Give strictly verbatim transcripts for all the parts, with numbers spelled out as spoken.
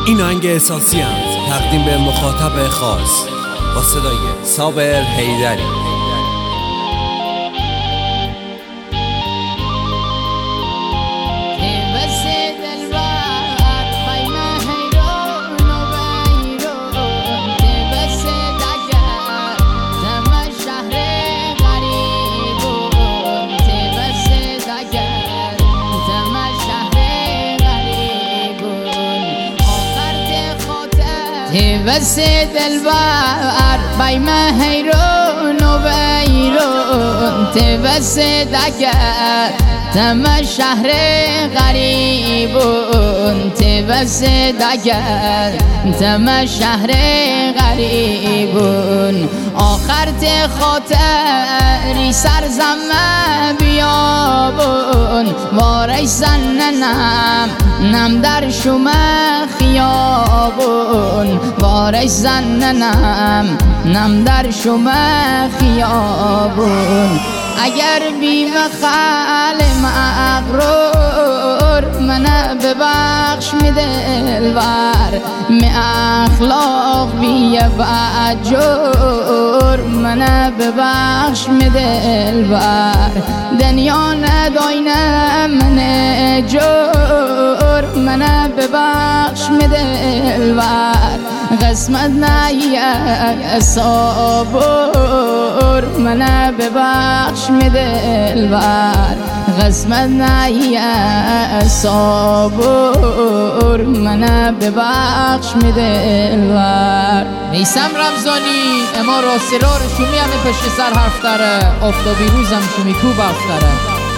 این آهنگ احساسی هم تقدیم به مخاطب خاص با صدای صابر حیدری. بس دلبر بای ما حیرون و بیرون بس دگر تم شهر غریبون بس دگر تم شهر غریبون آخر ت خاطری سرزم بیابون وارش زننم نم در شما خیابون وارش زننم نم در شما خیابون اگر بیم خال مغرور من ببخش می دلبر می اخلاق بی بجور من ببخش می دلبر دنیا نداینه من جور من ببخش می دلبر قسمت نیه صابر من ببخش می دلبر قسمت نیه صابر من ببخش می دلبر. میسم رمضانی اما راسرار شمی همه پشت سر حرف داره آفتابی روزم شمی کو بخت داره.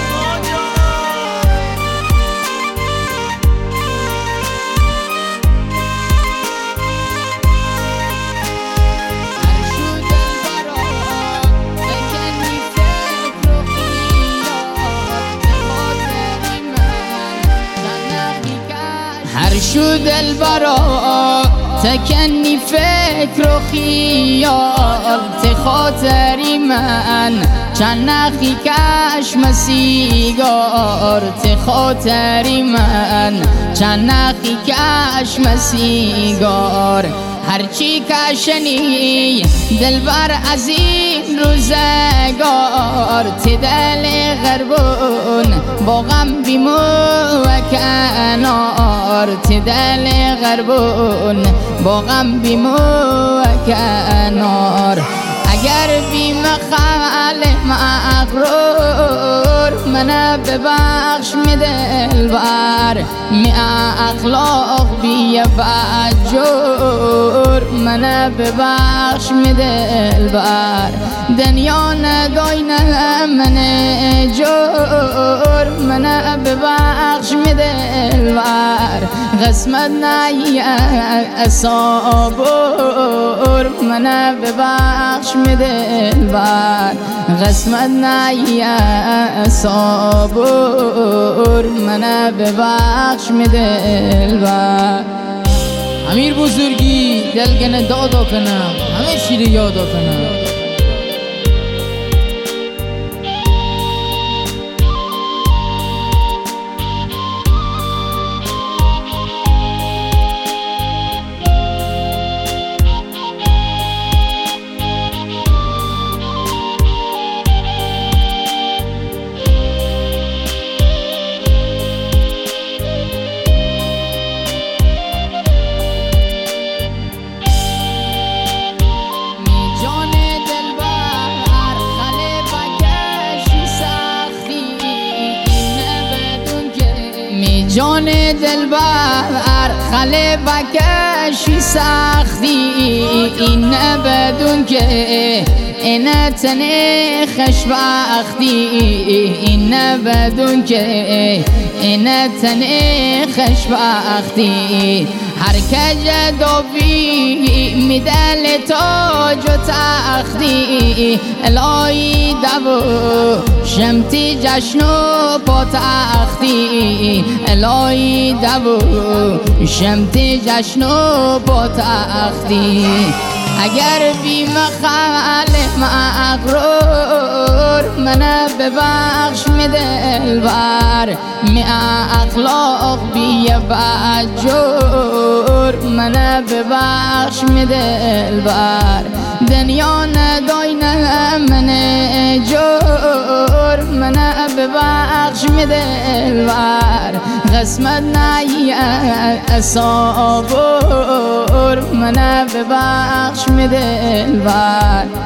هر شو دلبرا تکنی فکر و خیال ت خاطری من چند نخی کشم سیگار ت خاطری من چند نخی کشم سیگار هرچی کشنی دلبر از این روزگار ت دل غربون با غم بیمو و کنار ت دل غربون با غم بیمو و کنار اگر بیم خال مغرور من ببخش می دلبر می اخلاق بی بجور من ببخش می دلبر دنیا نداینه من جور من ببخش می دلبر قسمت نیه صابر من ببخش می دلبر قسمت نیه صابر من ببخش می دلبر. امیر بزرگی دلگنه دادا کنم همه شیر یادا کنم. جان دلبر خله بکشی سختی این بدون که این تنه خشبختی این بدون که این تنه خشبختی هر کج دوی میدل تاج و تختی الهی دو شمتی جشن و پاتختی الهی دو شمتی جشن و پاتختی اگر بی مخال مغرور منه ببخش می دلبر، می اخلاق بی بجور منه ببخش می دلبر، دنیا نداینه من جور منه ببخش می دلبر، قسمت نایی اصابور منه ببخش می دلبر.